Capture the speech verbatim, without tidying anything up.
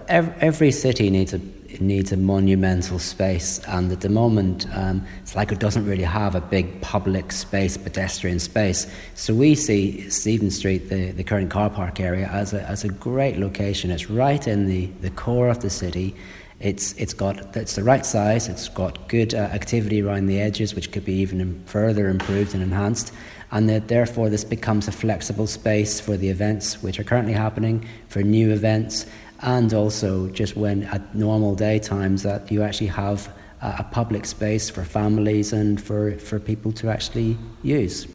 every, every city needs a needs a monumental space, and at the moment um, it's like it doesn't really have a big public space, pedestrian space. So we see Stephen Street, the, the current car park area, as a as a great location. It's right in the, the core of the city. It's it's got it's the right size. It's got good uh, activity around the edges, which could be even further improved and enhanced. And that therefore this becomes a flexible space for the events which are currently happening, for new events, and also just when at normal day times that you actually have a, a public space for families and for, for people to actually use.